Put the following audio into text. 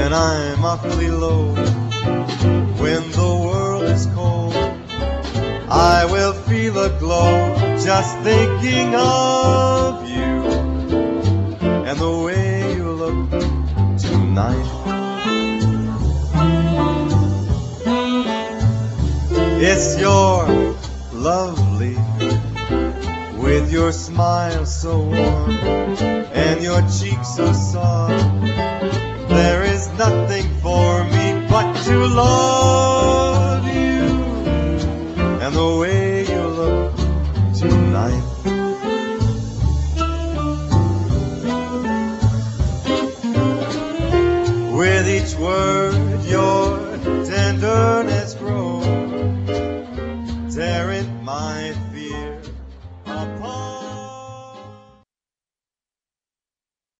when I'm awfully low, when the world is cold, I will feel a glow just thinking of you and the way you look tonight. It's your lovely with your smile so warm and your cheeks so soft. There is nothing for me but to love you and the way you look tonight. With each word your tenderness grows, tearing my